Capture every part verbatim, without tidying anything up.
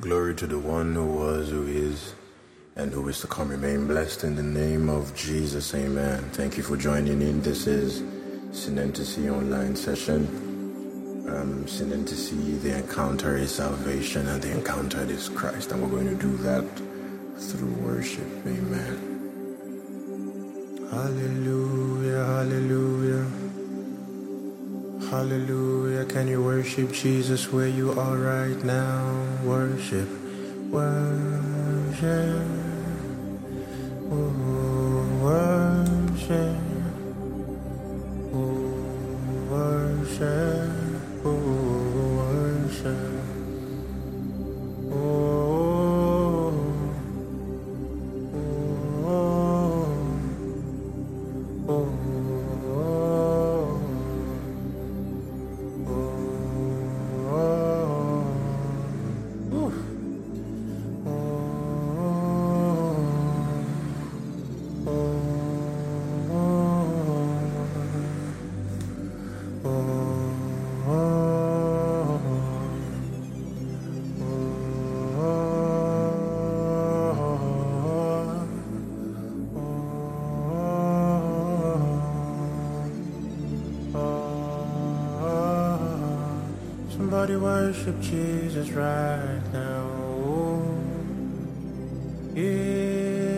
Glory to the one who was, who is, and who is to come. Remain blessed in the name of Jesus. Amen. Thank you for joining in. This is Synenthesis online session. Um, Synenthesis, the encounter is salvation, and the encounter is Christ. And we're going to do that through worship. Amen. Hallelujah, hallelujah. Hallelujah. Can you worship Jesus where you are right now? Worship, worship, oh, worship, oh, worship, oh, worship, oh, oh, oh, oh. Somebody worship Jesus right now. Oh, yeah.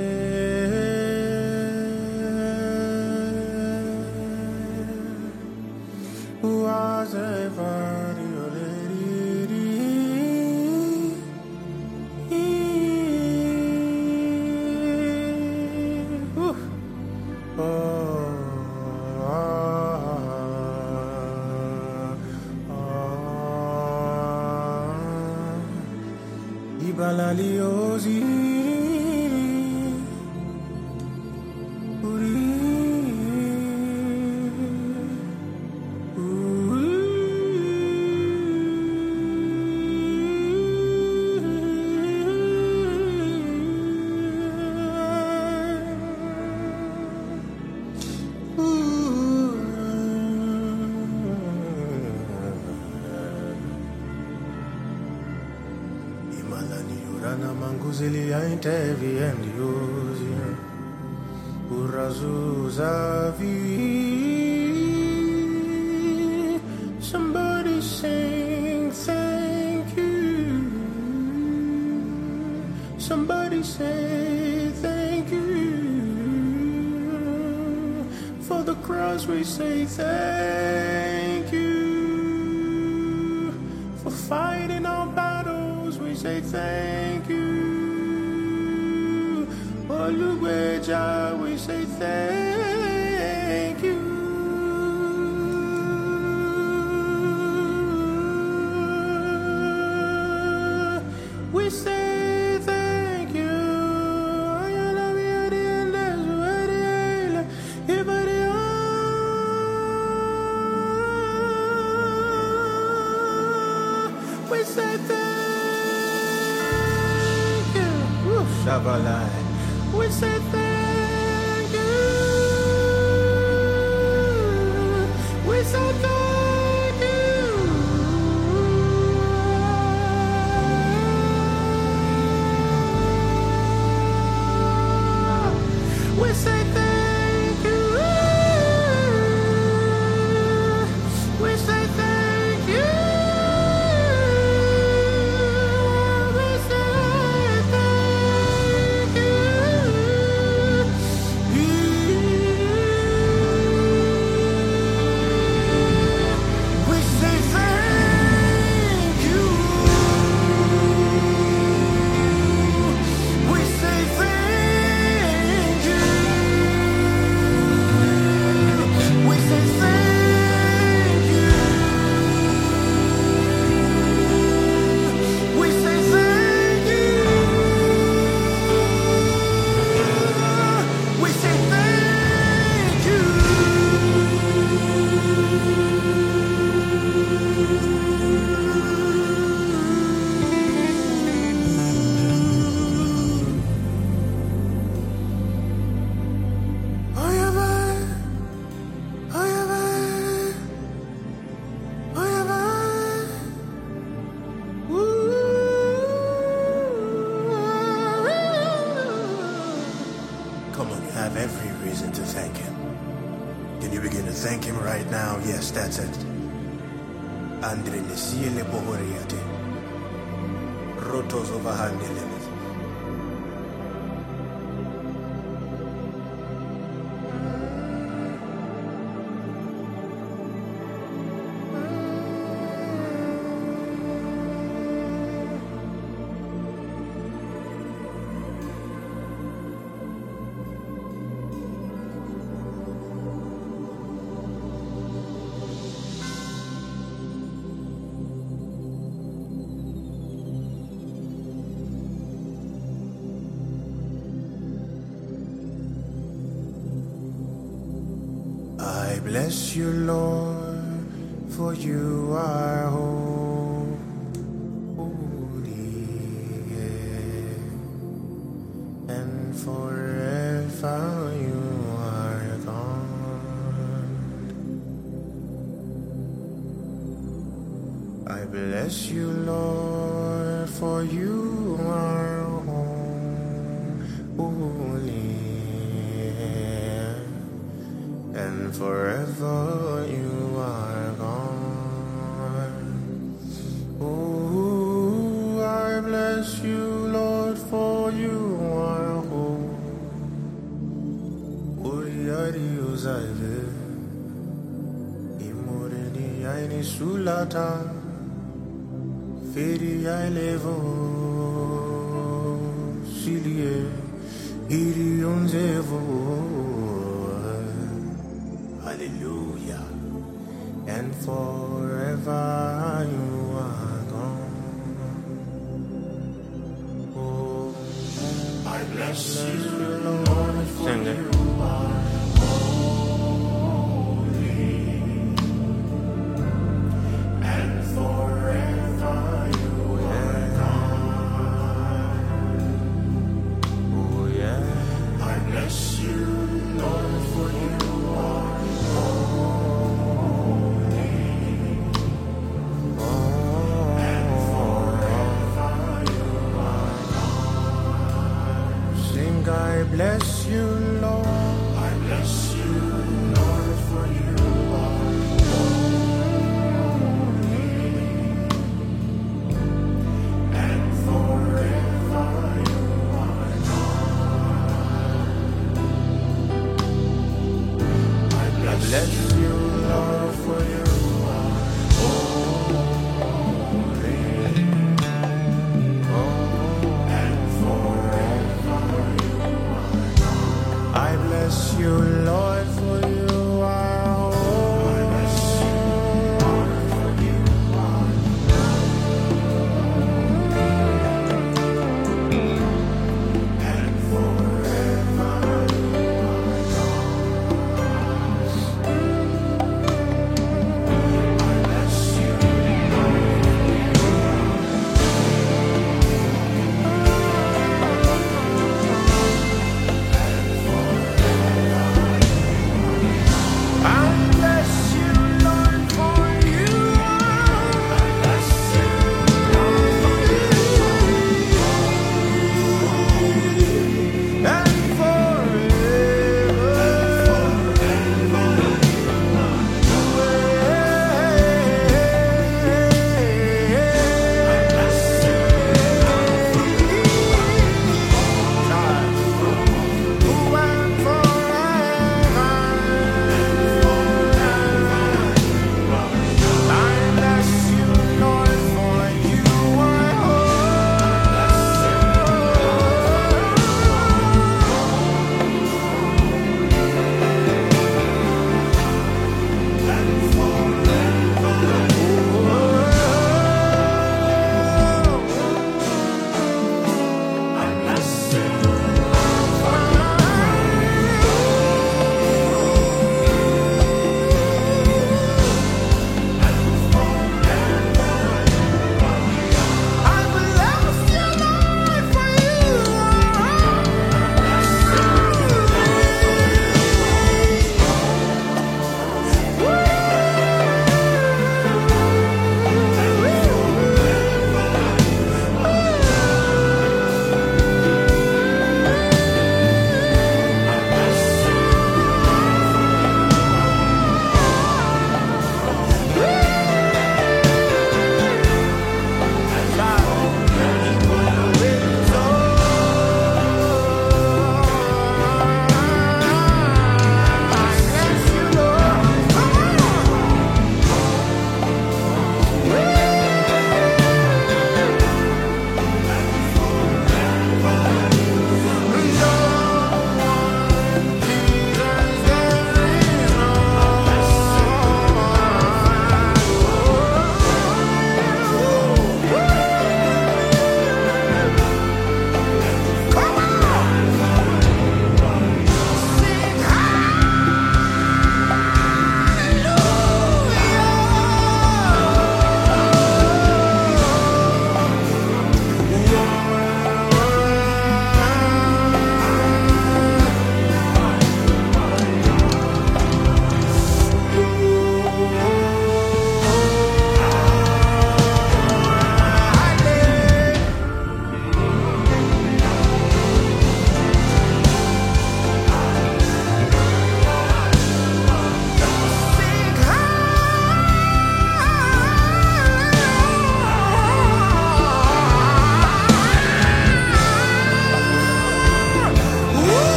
Who was everybody already? Oh. Balaliosi Uri Rana manguzeli aintevi endiosi Urazuza vi. Somebody sing thank you. Somebody say thank you. For the cross we say thank you. For fighting our battles we say thank you. Oluweja, we say thank you. We say thank you. We say thank you. Woo, Shabalai. We say thank you. We say thank you. We say thank you. We say thank you. We say thank you. thank him right now. Yes, that's it. Andre Nesiele Bohoriate. Rotos overhandele. I bless you, Lord, for you are holy, and forever you are God. I bless you, Lord, for you are holy, and forever you are gone. Oh, I bless you, Lord, for you are whole. Uriari uzaive, imoreni aini sulata, feri ailevo, silie, iri onzevo. Hallelujah. And forever you are gone. Oh, I bless you, Lord, for you are holy, and forever you are gone. Oh yeah. I bless you, Lord, for you are I bless you, Lord. I bless you, Lord, for you are holy, and forever you are God. I bless you, Lord, for you are holy, and forever you are God.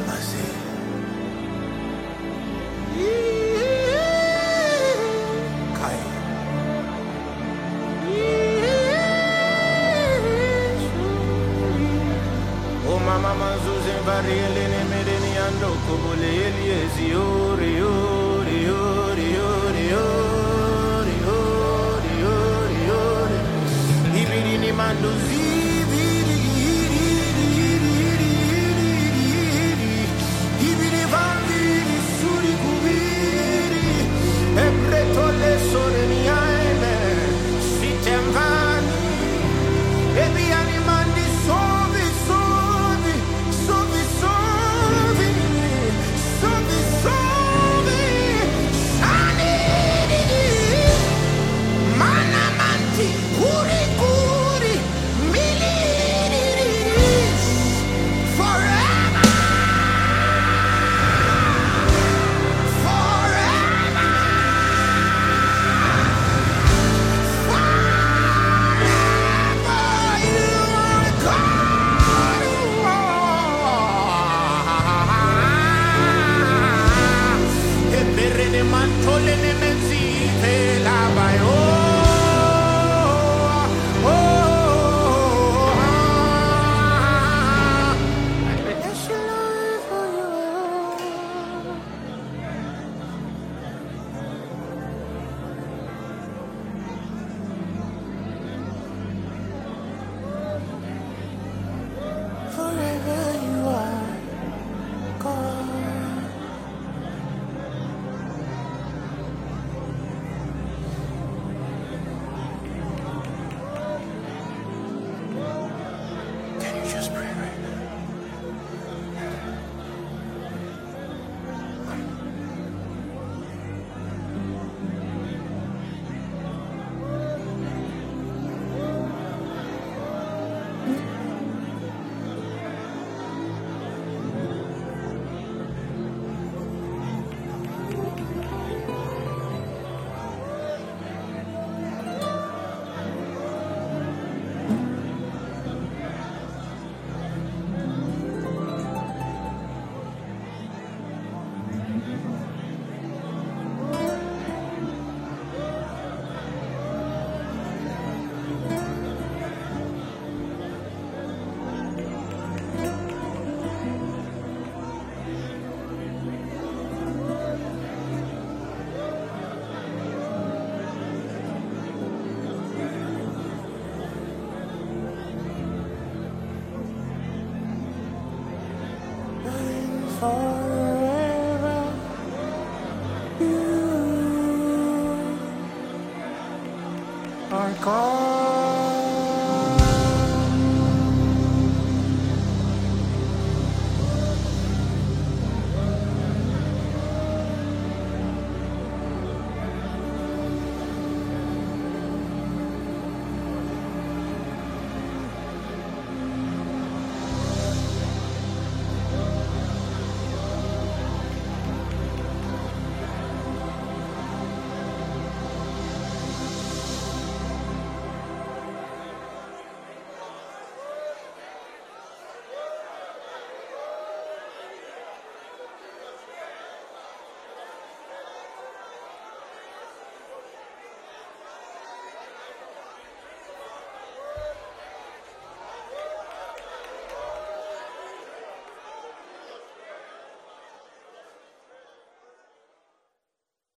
For